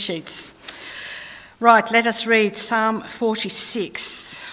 sheets. Right, let us read Psalm 46.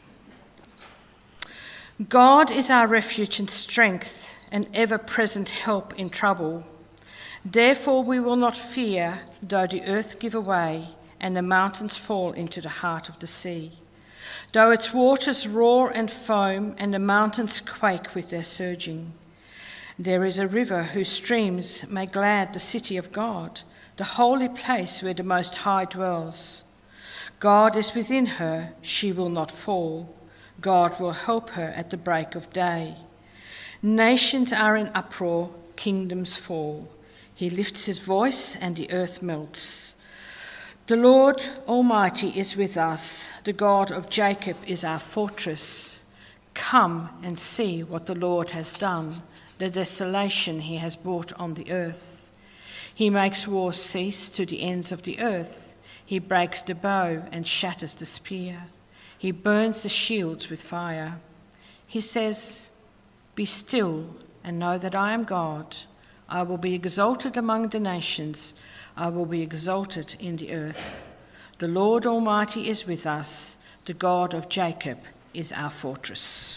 God is our refuge and strength, an ever-present help in trouble. Therefore we will not fear, though the earth give way and the mountains fall into the heart of the sea. Though its waters roar and foam and the mountains quake with their surging. There is a river whose streams make glad the city of God, the holy place where the Most High dwells. God is within her, she will not fall. God will help her at the break of day. Nations are in uproar, kingdoms fall. He lifts his voice and the earth melts. The Lord Almighty is with us. The God of Jacob is our fortress. Come and see what the Lord has done, the desolation he has brought on the earth. He makes war cease to the ends of the earth. He breaks the bow and shatters the spear. He burns the shields with fire. He says, "Be still and know that I am God. I will be exalted among the nations. I will be exalted in the earth. The Lord Almighty is with us. The God of Jacob is our fortress."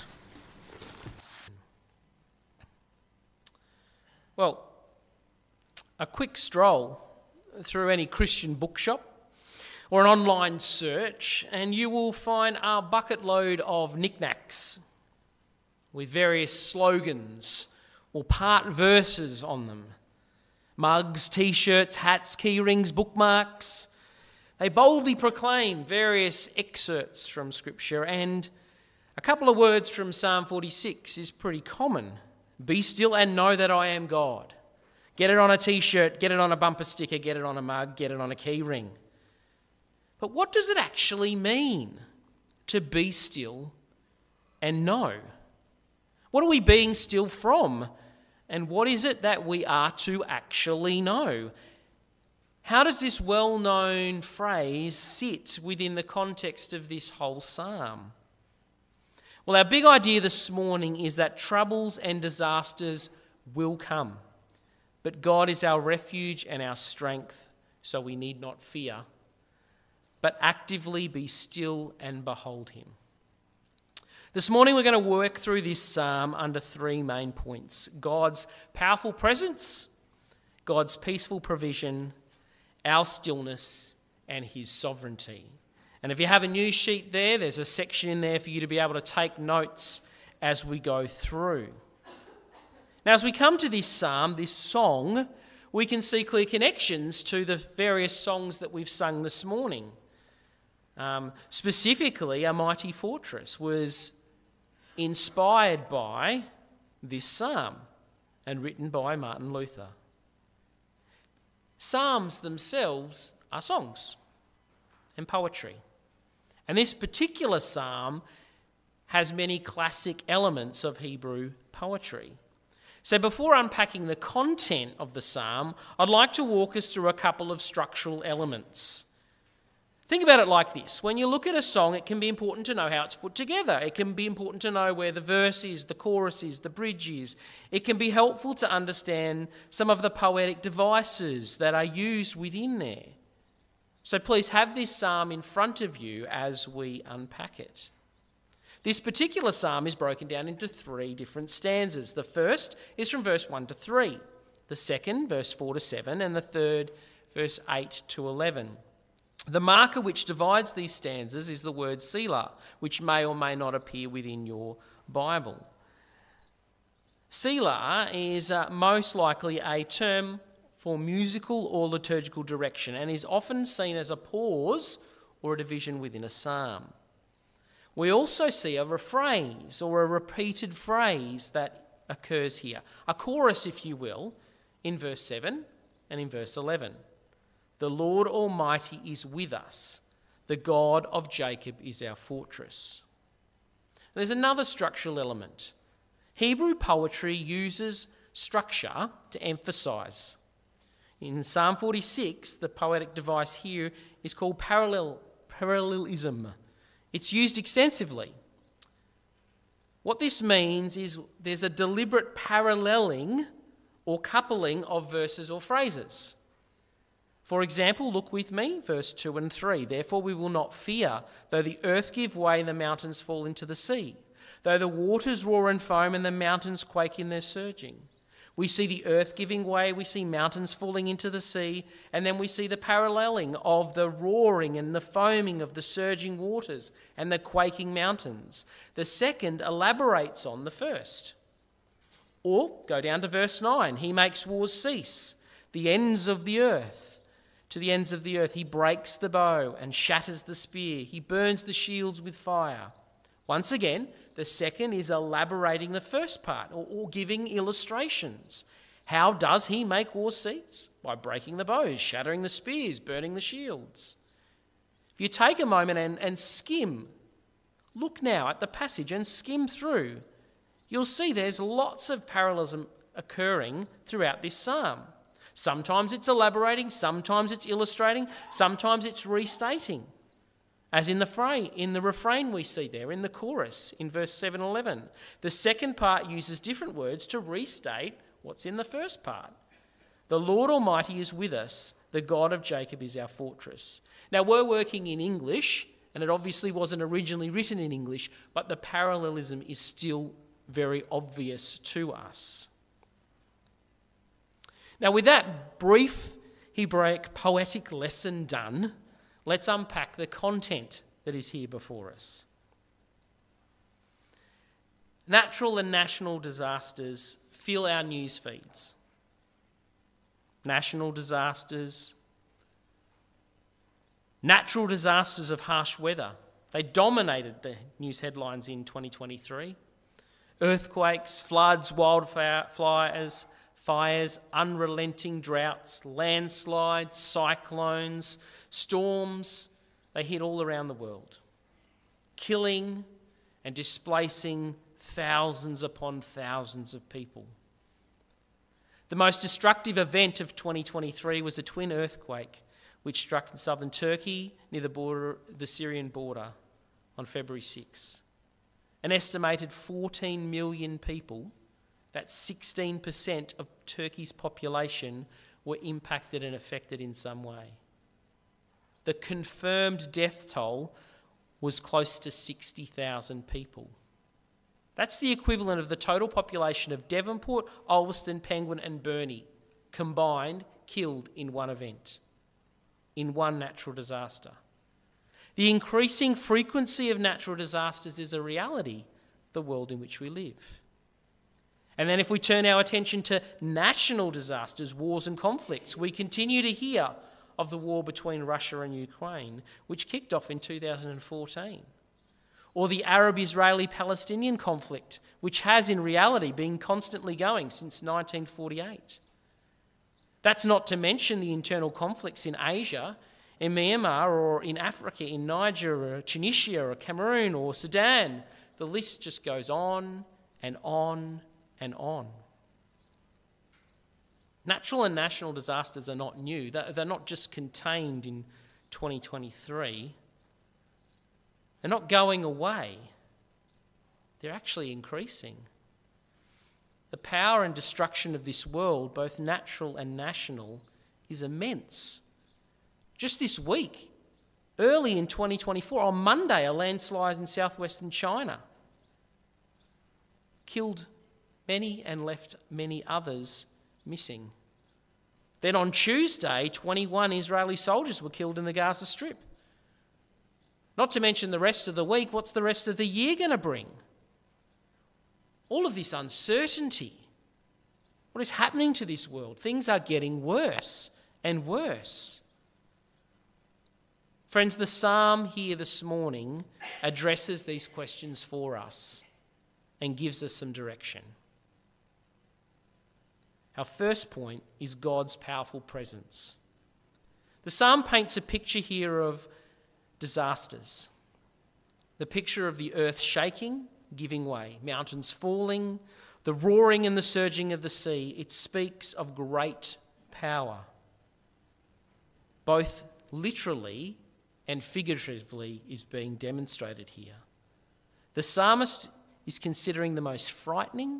Well, a quick stroll through any Christian bookshop or an online search and you will find a bucket load of knickknacks with various slogans or part verses on them. Mugs, t-shirts, hats, key rings, bookmarks. They boldly proclaim various excerpts from Scripture, and a couple of words from Psalm 46 is pretty common. Be still and know that I am God. Get it on a t-shirt, get it on a bumper sticker, get it on a mug, get it on a key ring. But what does it actually mean to be still and know? What are we being still from? And what is it that we are to actually know? How does this well-known phrase sit within the context of this whole psalm? Well, our big idea this morning is that troubles and disasters will come, but God is our refuge and our strength, so we need not fear, but actively be still and behold him. This morning we're going to work through this psalm under three main points: God's powerful presence, God's peaceful provision, our stillness, and his sovereignty. And if you have a news sheet there's a section in there for you to be able to take notes as we go through. Now, as we come to this psalm, this song, we can see clear connections to the various songs that we've sung this morning. Specifically, A Mighty Fortress was inspired by this psalm and written by Martin Luther. Psalms themselves are songs and poetry. And this particular psalm has many classic elements of Hebrew poetry. So before unpacking the content of the psalm, I'd like to walk us through a couple of structural elements. Think about it like this. When you look at a song, it can be important to know how it's put together. It can be important to know where the verse is, the chorus is, the bridge is. It can be helpful to understand some of the poetic devices that are used within there. So please have this psalm in front of you as we unpack it. This particular psalm is broken down into three different stanzas. The first is from verse 1 to 3, the second, verse 4 to 7, and the third, verse 8 to 11. The marker which divides these stanzas is the word Selah, which may or may not appear within your Bible. Selah is most likely a term for musical or liturgical direction and is often seen as a pause or a division within a psalm. We also see a rephrase or a repeated phrase that occurs here, a chorus, if you will, in verse 7 and in verse 11. The Lord Almighty is with us. The God of Jacob is our fortress. And there's another structural element. Hebrew poetry uses structure to emphasise. In Psalm 46, the poetic device here is called parallelism. It's used extensively. What this means is there's a deliberate paralleling or coupling of verses or phrases. For example, look with me, verse 2 and 3. Therefore we will not fear, though the earth give way and the mountains fall into the sea, though the waters roar and foam and the mountains quake in their surging. We see the earth giving way, we see mountains falling into the sea, and then we see the paralleling of the roaring and the foaming of the surging waters and the quaking mountains. The second elaborates on the first. Or go down to verse 9. He makes wars cease, the ends of the earth. To the ends of the earth, he breaks the bow and shatters the spear. He burns the shields with fire. Once again, the second is elaborating the first part or giving illustrations. How does he make war cease? By breaking the bows, shattering the spears, burning the shields. If you take a moment and skim, look now at the passage and skim through, you'll see there's lots of parallelism occurring throughout this psalm. Sometimes it's elaborating, sometimes it's illustrating, sometimes it's restating. As in the refrain we see there, in the chorus, in verse 7 and 11. The second part uses different words to restate what's in the first part. The Lord Almighty is with us, the God of Jacob is our fortress. Now we're working in English, and it obviously wasn't originally written in English, but the parallelism is still very obvious to us. Now, with that brief Hebraic poetic lesson done, let's unpack the content that is here before us. Natural and national disasters fill our news feeds. National disasters, natural disasters of harsh weather. They dominated the news headlines in 2023. Earthquakes, floods, wildfires, fires, unrelenting droughts, landslides, cyclones, storms, they hit all around the world, killing and displacing thousands upon thousands of people. The most destructive event of 2023 was a twin earthquake which struck in southern Turkey near the Syrian border on February 6. An estimated 14 million people, that's 16% of Turkey's population, were impacted and affected in some way. The confirmed death toll was close to 60,000 people. That's the equivalent of the total population of Devonport, Ulverston, Penguin and Burnie combined killed in one event, in one natural disaster. The increasing frequency of natural disasters is a reality of the world in which we live. And then if we turn our attention to national disasters, wars and conflicts, we continue to hear of the war between Russia and Ukraine, which kicked off in 2014. Or the Arab-Israeli-Palestinian conflict, which has in reality been constantly going since 1948. That's not to mention the internal conflicts in Asia, in Myanmar, or in Africa, in Niger, or Tunisia, or Cameroon, or Sudan. The list just goes on and on and on. Natural and national disasters are not new. They're not just contained in 2023. They're not going away. They're actually increasing. The power and destruction of this world, both natural and national, is immense. Just this week, early in 2024, on Monday, a landslide in southwestern China killed many and left many others missing. Then on Tuesday, 21 Israeli soldiers were killed in the Gaza Strip. Not to mention the rest of the week, what's the rest of the year going to bring? All of this uncertainty. What is happening to this world? Things are getting worse and worse. Friends, the psalm here this morning addresses these questions for us and gives us some direction. Our first point is God's powerful presence. The psalm paints a picture here of disasters. The picture of the earth shaking, giving way, mountains falling, the roaring and the surging of the sea. It speaks of great power, both literally and figuratively is being demonstrated here. The psalmist is considering the most frightening,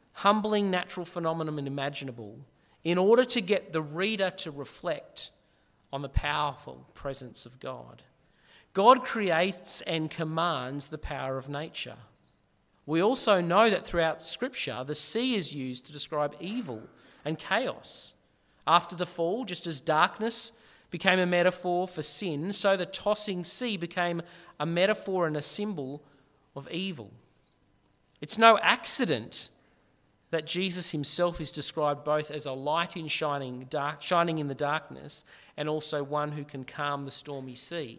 humbling natural phenomenon imaginable in order to get the reader to reflect on the powerful presence of God. God creates and commands the power of nature. We also know that throughout Scripture, the sea is used to describe evil and chaos. After the fall, just as darkness became a metaphor for sin, so the tossing sea became a metaphor and a symbol of evil. It's no accident that Jesus himself is described both as a light in shining in the darkness and also one who can calm the stormy sea.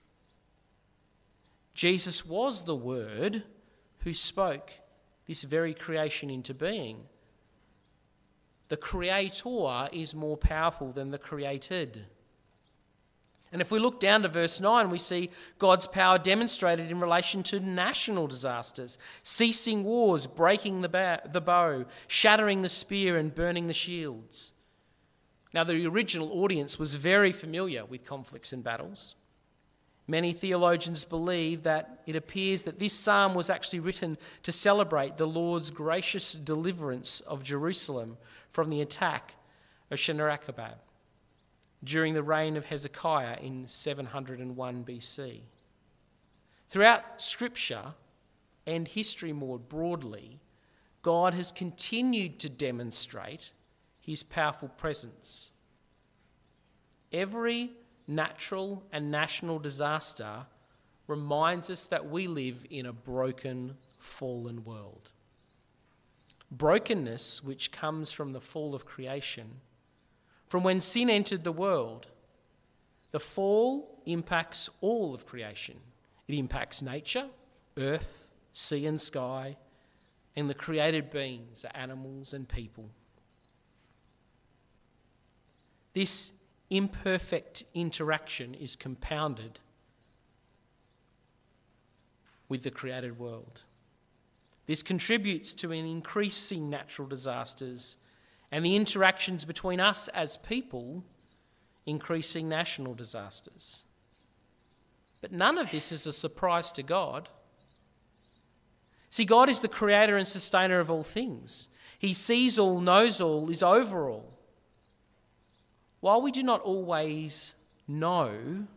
Jesus was the Word who spoke this very creation into being. The Creator is more powerful than the created. And if we look down to verse 9, we see God's power demonstrated in relation to national disasters, ceasing wars, breaking the bow, shattering the spear and burning the shields. Now, the original audience was very familiar with conflicts and battles. Many theologians believe that it appears that this psalm was actually written to celebrate the Lord's gracious deliverance of Jerusalem from the attack of Sennacherib during the reign of Hezekiah in 701 BC. Throughout Scripture and history more broadly, God has continued to demonstrate his powerful presence. Every natural and national disaster reminds us that we live in a broken, fallen world. Brokenness which comes from the fall of creation. From when sin entered the world, the fall impacts all of creation. It impacts nature, earth, sea and sky, and the created beings, the animals and people. This imperfect interaction is compounded with the created world. This contributes to an increasing natural disasters and the interactions between us as people increasing national disasters. But none of this is a surprise to God. See, God is the creator and sustainer of all things. He sees all, knows all, is over all. While we do not always know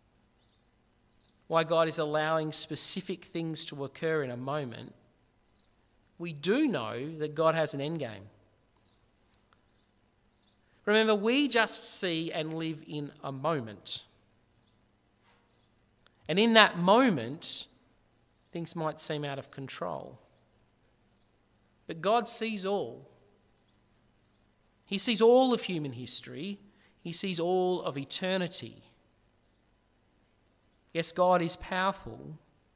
why God is allowing specific things to occur in a moment, we do know that God has an end game. Remember, we just see and live in a moment. And in that moment, things might seem out of control. But God sees all. He sees all of human history. He sees all of eternity. Yes, God is powerful.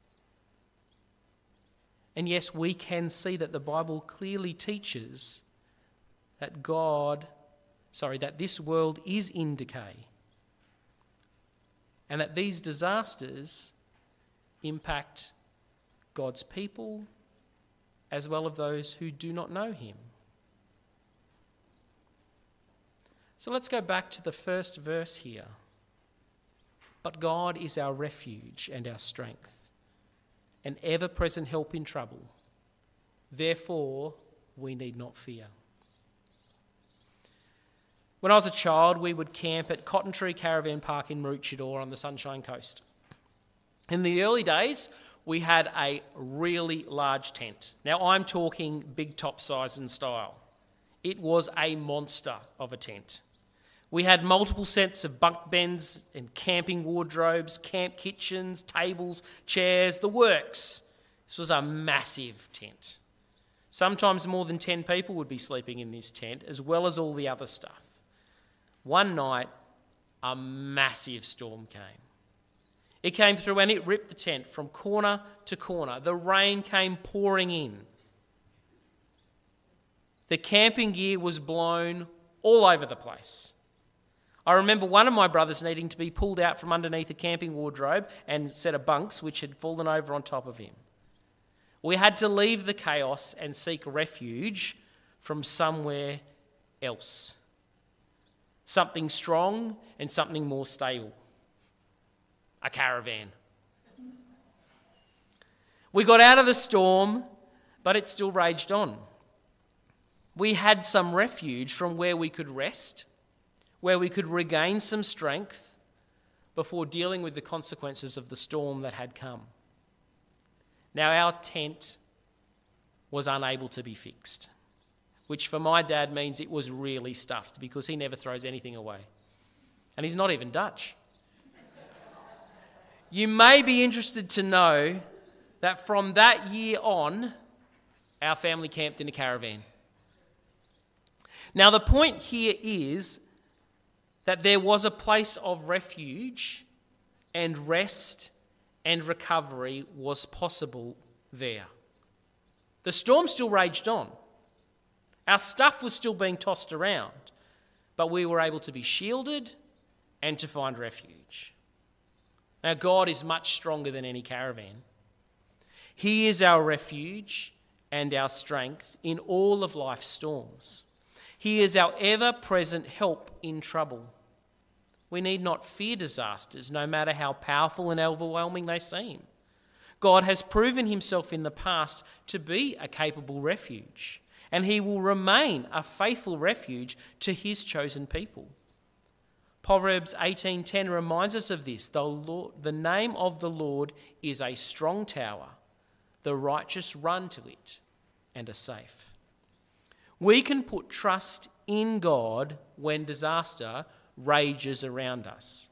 And yes, we can see that the Bible clearly teaches that that this world is in decay. And that these disasters impact God's people as well as those who do not know him. So let's go back to the first verse here. But God is our refuge and our strength, an ever-present help in trouble. Therefore, we need not fear. When I was a child, we would camp at Cotton Tree Caravan Park in Maroochydore on the Sunshine Coast. In the early days, we had a really large tent. Now, I'm talking big top size and style. It was a monster of a tent. We had multiple sets of bunk beds and camping wardrobes, camp kitchens, tables, chairs, the works. This was a massive tent. Sometimes more than 10 people would be sleeping in this tent, as well as all the other stuff. One night, a massive storm came. It came through and it ripped the tent from corner to corner. The rain came pouring in. The camping gear was blown all over the place. I remember one of my brothers needing to be pulled out from underneath a camping wardrobe and set of bunks which had fallen over on top of him. We had to leave the chaos and seek refuge from somewhere else. Something strong and something more stable. A caravan. We got out of the storm, but it still raged on. We had some refuge from where we could rest, where we could regain some strength before dealing with the consequences of the storm that had come. Now, our tent was unable to be fixed, which for my dad means it was really stuffed because he never throws anything away. And he's not even Dutch. You may be interested to know that from that year on, our family camped in a caravan. Now, the point here is that there was a place of refuge and rest and recovery was possible there. The storm still raged on. Our stuff was still being tossed around, but we were able to be shielded and to find refuge. Now, God is much stronger than any caravan. He is our refuge and our strength in all of life's storms. He is our ever-present help in trouble. We need not fear disasters, no matter how powerful and overwhelming they seem. God has proven himself in the past to be a capable refuge, and he will remain a faithful refuge to his chosen people. Proverbs 18:10 reminds us of this. The name of the Lord is a strong tower. The righteous run to it and are safe. We can put trust in God when disaster rages around us.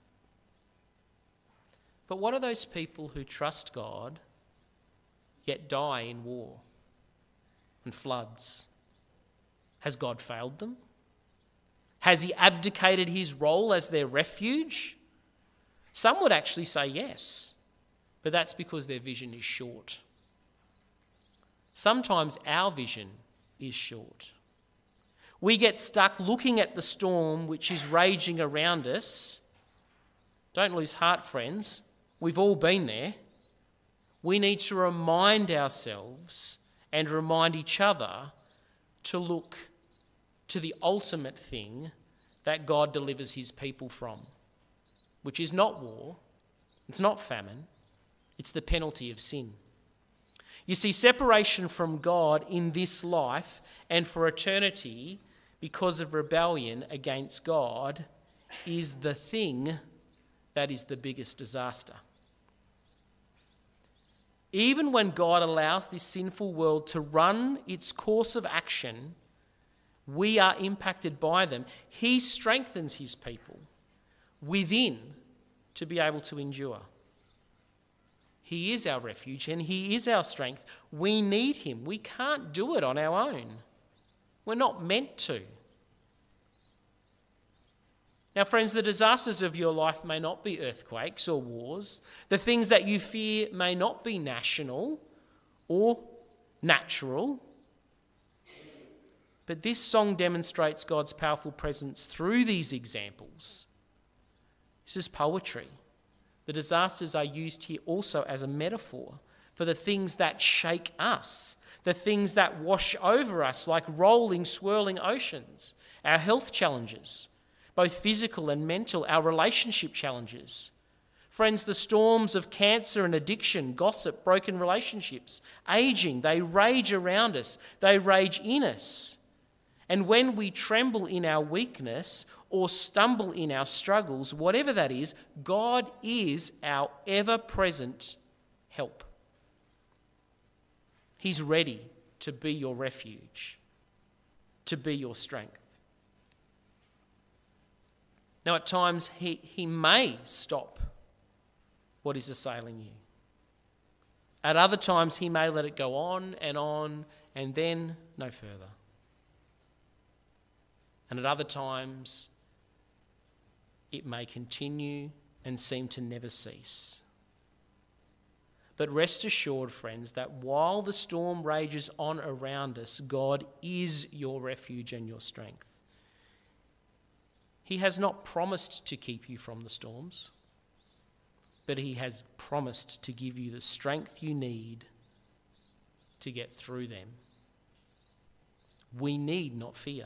But what are those people who trust God yet die in war and floods? Has God failed them? Has he abdicated his role as their refuge? Some would actually say yes, but that's because their vision is short. Sometimes our vision is short. We get stuck looking at the storm which is raging around us. Don't lose heart, friends. We've all been there. We need to remind ourselves and remind each other to look to the ultimate thing that God delivers his people from, which is not war, it's not famine, it's the penalty of sin. You see, separation from God in this life and for eternity because of rebellion against God is the thing that is the biggest disaster. Even when God allows this sinful world to run its course of action, we are impacted by them. He strengthens his people within to be able to endure. He is our refuge and he is our strength. We need him. We can't do it on our own. We're not meant to. Now, friends, the disasters of your life may not be earthquakes or wars. The things that you fear may not be national or natural. But this song demonstrates God's powerful presence through these examples. This is poetry. The disasters are used here also as a metaphor for the things that shake us, the things that wash over us like rolling, swirling oceans, our health challenges, both physical and mental, our relationship challenges. Friends, the storms of cancer and addiction, gossip, broken relationships, aging, they rage around us, they rage in us. And when we tremble in our weakness or stumble in our struggles, whatever that is, God is our ever-present help. He's ready to be your refuge, to be your strength. Now, at times, he may stop what is assailing you. At other times, he may let it go on, and then no further. And at other times, it may continue and seem to never cease. But rest assured, friends, that while the storm rages on around us, God is your refuge and your strength. He has not promised to keep you from the storms, but he has promised to give you the strength you need to get through them. We need not fear.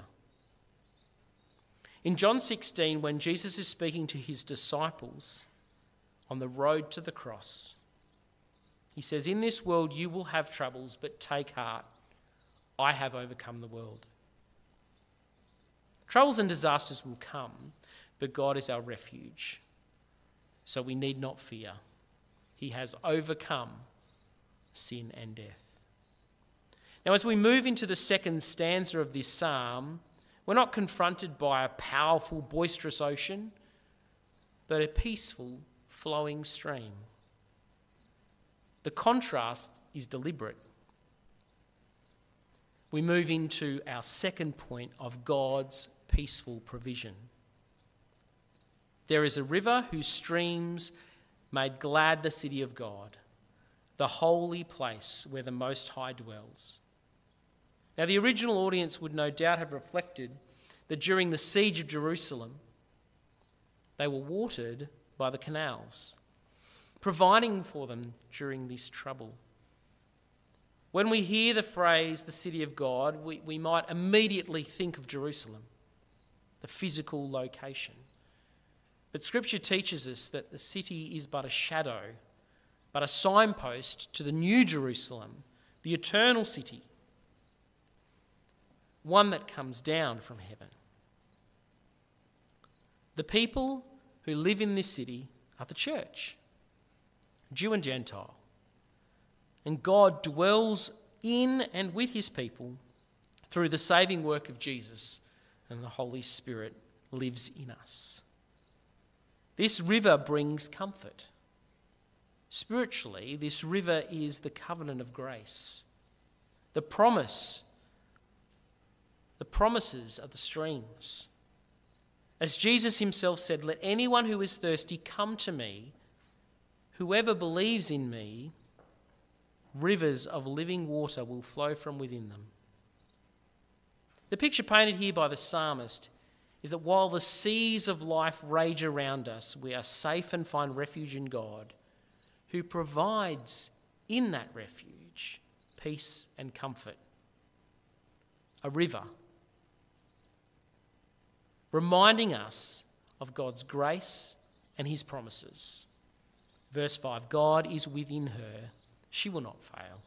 In John 16, when Jesus is speaking to his disciples on the road to the cross, he says, "In this world you will have troubles, but take heart. I have overcome the world." Troubles and disasters will come, but God is our refuge, so we need not fear. He has overcome sin and death. Now, as we move into the second stanza of this psalm, we're not confronted by a powerful, boisterous ocean, but a peaceful, flowing stream. The contrast is deliberate. We move into our second point of God's peaceful provision. There is a river whose streams made glad the city of God, the holy place where the Most High dwells. Now, the original audience would no doubt have reflected that during the siege of Jerusalem, they were watered by the canals, providing for them during this trouble. When we hear the phrase, the city of God, we might immediately think of Jerusalem, the physical location. But Scripture teaches us that the city is but a shadow, but a signpost to the new Jerusalem, the eternal city, one that comes down from heaven. The people who live in this city are the church, Jew and Gentile. And God dwells in and with his people through the saving work of Jesus, and the Holy Spirit lives in us. This river brings comfort. Spiritually, this river is the covenant of grace. The promises are the streams. As Jesus himself said, "Let anyone who is thirsty come to me. Whoever believes in me, rivers of living water will flow from within them." The picture painted here by the psalmist is that while the seas of life rage around us, we are safe and find refuge in God, who provides in that refuge peace and comfort. A river, reminding us of God's grace and his promises. Verse 5, God is within her, she will not fail.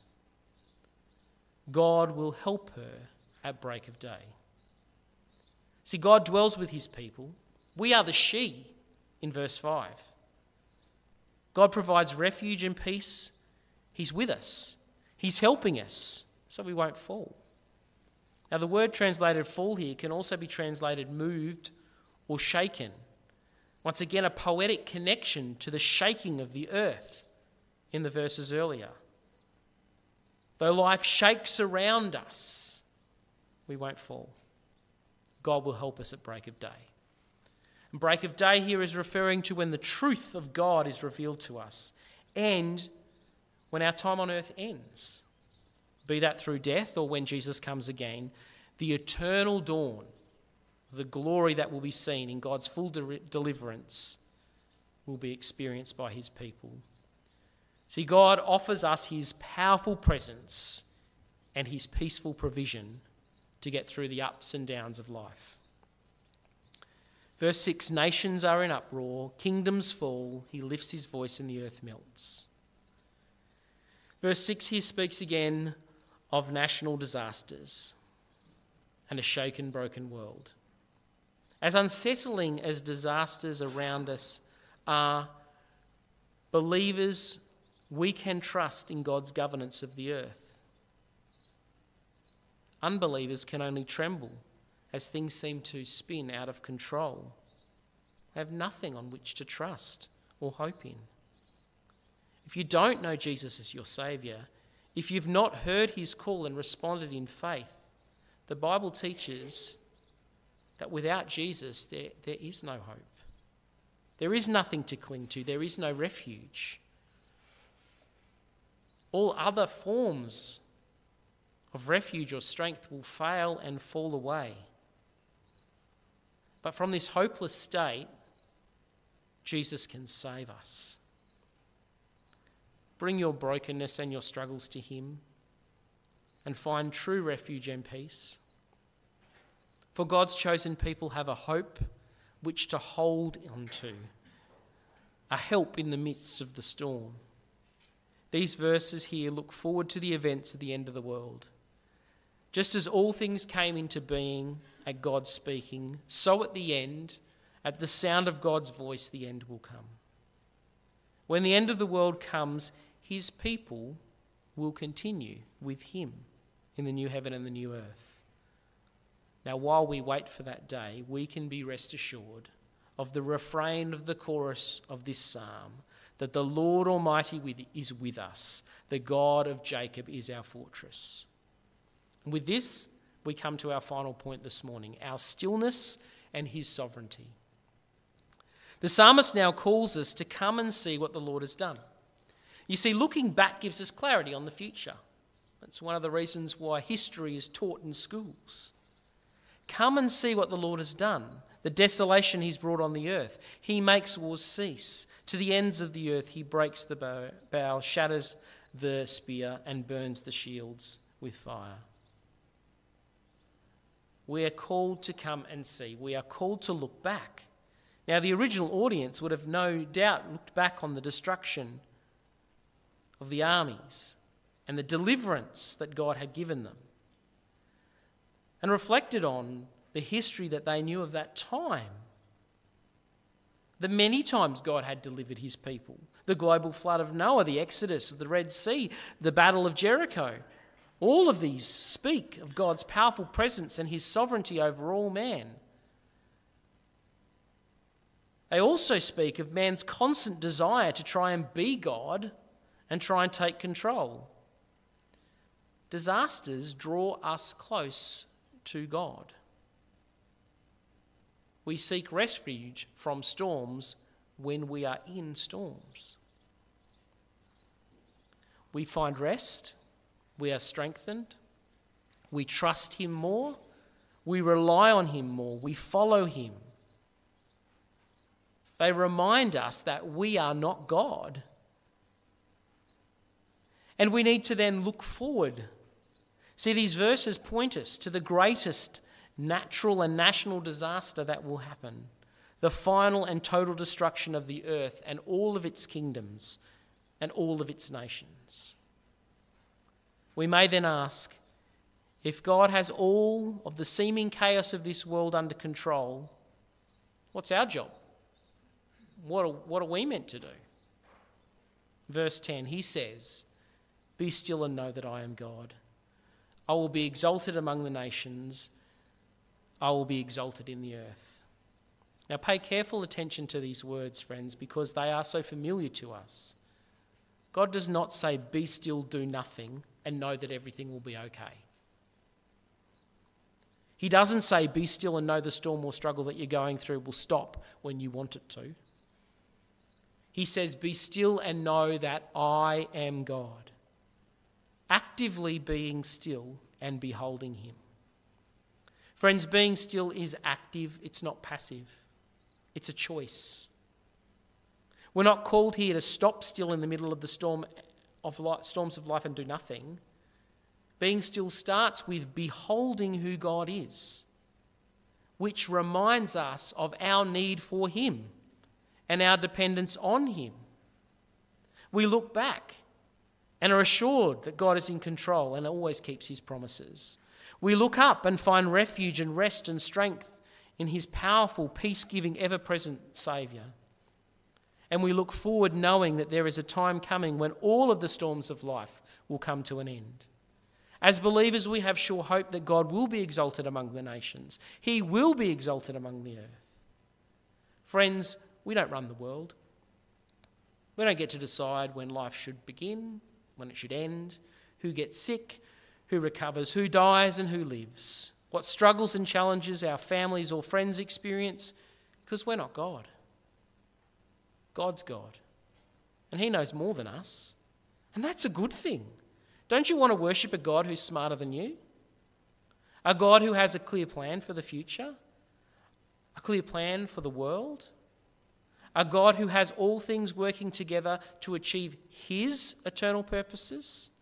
God will help her at break of day. See, God dwells with his people. We are the she in verse 5. God provides refuge and peace. He's with us. He's helping us so we won't fall. Now, the word translated fall here can also be translated moved or shaken. Once again, a poetic connection to the shaking of the earth in the verses earlier. Though life shakes around us, we won't fall. God will help us at break of day. And break of day here is referring to when the truth of God is revealed to us and when our time on earth ends. Be that through death or when Jesus comes again, the eternal dawn, the glory that will be seen in God's full deliverance will be experienced by his people. See, God offers us his powerful presence and his peaceful provision to get through the ups and downs of life. Verse 6, nations are in uproar, kingdoms fall, he lifts his voice and the earth melts. Verse 6 here speaks again of national disasters and a shaken, broken world. As unsettling as disasters around us are, believers, we can trust in God's governance of the earth. Unbelievers can only tremble as things seem to spin out of control. They have nothing on which to trust or hope in. If you don't know Jesus as your Saviour, if you've not heard his call and responded in faith, the Bible teaches that without Jesus there is no hope. There is nothing to cling to. There is no refuge. All other forms of refuge or strength will fail and fall away. But from this hopeless state, Jesus can save us. Bring your brokenness and your struggles to him and find true refuge and peace. For God's chosen people have a hope which to hold on to, a help in the midst of the storm. These verses here look forward to the events of the end of the world. Just as all things came into being at God's speaking, so at the end, At the sound of God's voice, the end will come. When the end of the world comes, his people will continue with him in the new heaven and the new earth. Now, while we wait for that day, we can be rest assured of the refrain of the chorus of this psalm, that the Lord Almighty is with us. The God of Jacob is our fortress. And with this, we come to our final point this morning, our stillness and his sovereignty. The psalmist now calls us to come and see what the Lord has done. You see, looking back gives us clarity on the future. That's one of the reasons why history is taught in schools. Come and see what the Lord has done, the desolation he's brought on the earth. He makes wars cease. To the ends of the earth he breaks the bow, shatters the spear, and burns the shields with fire. We are called to come and see. We are called to look back. Now, the original audience would have no doubt looked back on the destruction of the armies and the deliverance that God had given them, and reflected on the history that they knew of that time. The many times God had delivered his people. The global flood of Noah, the Exodus, the Red Sea, the Battle of Jericho. All of these speak of God's powerful presence and his sovereignty over all man. They also speak of man's constant desire to try and be God and try and take control. Disasters draw us close to God. We seek refuge from storms when we are in storms. We find rest, we are strengthened, we trust him more, we rely on him more, we follow him. They remind us that we are not God. And we need to then look forward. See, these verses point us to the greatest natural and national disaster that will happen, the final and total destruction of the earth and all of its kingdoms and all of its nations. We may then ask, if God has all of the seeming chaos of this world under control, what's our job? What are we meant to do? Verse 10, he says, "Be still and know that I am God. I will be exalted among the nations. I will be exalted in the earth." Now pay careful attention to these words, friends, because they are so familiar to us. God does not say, "Be still, do nothing, and know that everything will be okay." He doesn't say, "Be still and know the storm or struggle that you're going through will stop when you want it to." He says, "Be still and know that I am God." Actively being still and beholding him. Friends, being still is active, it's not passive. It's a choice. We're not called here to stop still in the middle of the storms of life and do nothing. Being still starts with beholding who God is, which reminds us of our need for him and our dependence on him. We look back and are assured that God is in control and always keeps his promises. We look up and find refuge and rest and strength in his powerful, peace-giving, ever-present Saviour. And we look forward knowing that there is a time coming when all of the storms of life will come to an end. As believers, we have sure hope that God will be exalted among the nations. He will be exalted among the earth. Friends, we don't run the world. We don't get to decide when life should begin, when it should end, who gets sick, who recovers, who dies and who lives, what struggles and challenges our families or friends experience, because we're not God. God's God, and he knows more than us, and that's a good thing. Don't you want to worship a God who's smarter than you? A God who has a clear plan for the future, a clear plan for the world, a God who has all things working together to achieve his eternal purposes.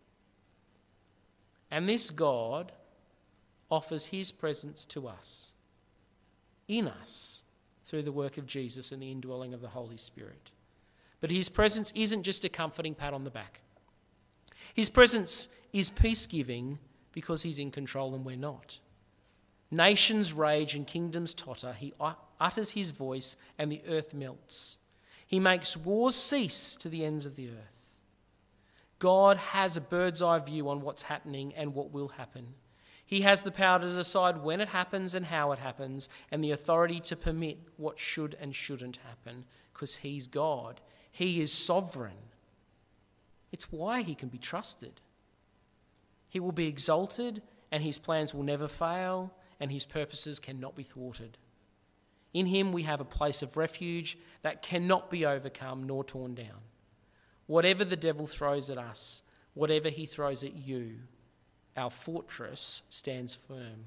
And this God offers his presence to us, in us, through the work of Jesus and the indwelling of the Holy Spirit. But his presence isn't just a comforting pat on the back. His presence is peace-giving because he's in control and we're not. Nations rage and kingdoms totter. He utters his voice, and the earth melts. He makes wars cease to the ends of the earth. God has a bird's eye view on what's happening and what will happen. He has the power to decide when it happens and how it happens, and the authority to permit what should and shouldn't happen, because he's God. He is sovereign. It's why he can be trusted. He will be exalted, and his plans will never fail, and his purposes cannot be thwarted. In him we have a place of refuge that cannot be overcome nor torn down. Whatever the devil throws at us, whatever he throws at you, our fortress stands firm.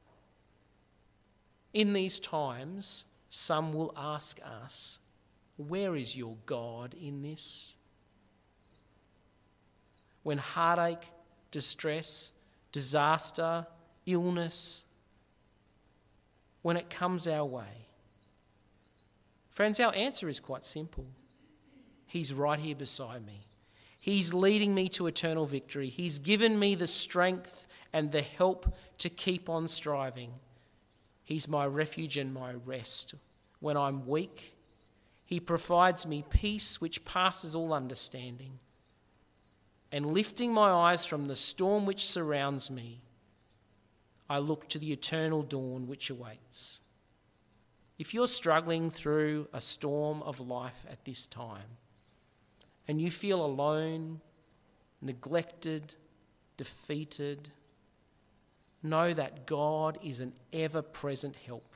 In these times, some will ask us, where is your God in this? When heartache, distress, disaster, illness, when it comes our way. Friends, our answer is quite simple. He's right here beside me. He's leading me to eternal victory. He's given me the strength and the help to keep on striving. He's my refuge and my rest. When I'm weak, he provides me peace which passes all understanding. And lifting my eyes from the storm which surrounds me, I look to the eternal dawn which awaits. If you're struggling through a storm of life at this time, and you feel alone, neglected, defeated, know that God is an ever-present help.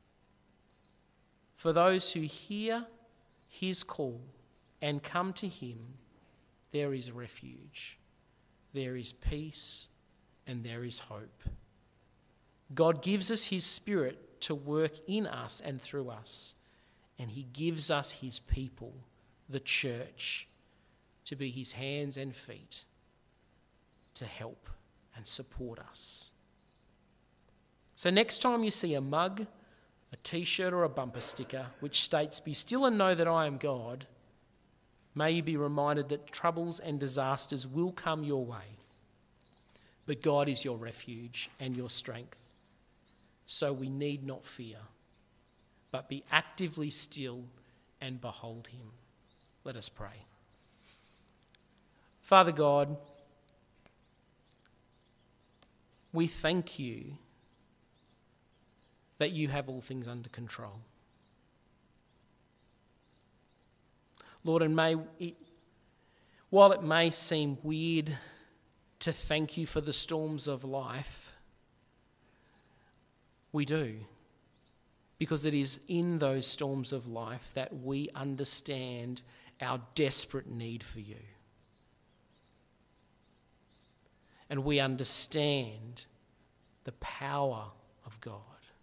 For those who hear his call and come to him, there is refuge, there is peace, and there is hope. God gives us his Spirit to work in us and through us, and he gives us his people, the church, to be his hands and feet, to help and support us. So next time you see a mug, a t-shirt or a bumper sticker which states, "Be still and know that I am God," may you be reminded that troubles and disasters will come your way. But God is your refuge and your strength. So we need not fear, but be actively still and behold him. Let us pray. Father God, we thank you that you have all things under control. Lord, and while it may seem weird to thank you for the storms of life, we do. Because it is in those storms of life that we understand our desperate need for you. And we understand the power of God,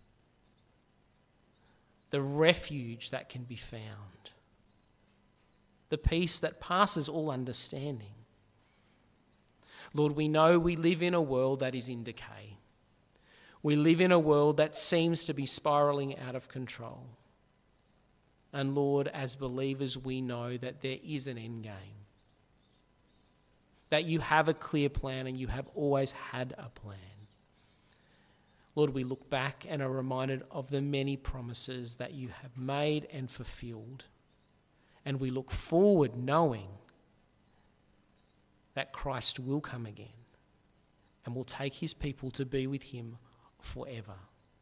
the refuge that can be found, the peace that passes all understanding. Lord, we know we live in a world that is in decay. We live in a world that seems to be spiraling out of control. And Lord, as believers, we know that there is an end game, that you have a clear plan and you have always had a plan. Lord, we look back and are reminded of the many promises that you have made and fulfilled. And we look forward knowing that Christ will come again and will take his people to be with him forever.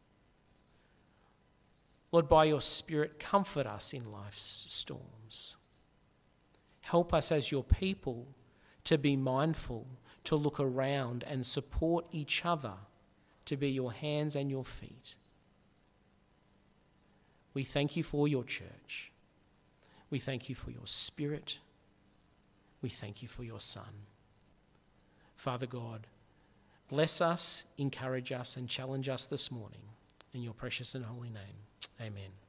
Lord, by your Spirit, comfort us in life's storms. Help us as your people to be mindful, to look around and support each other, to be your hands and your feet. We thank you for your church. We thank you for your Spirit. We thank you for your Son. Father God, bless us, encourage us, and challenge us this morning. In your precious and holy name, amen.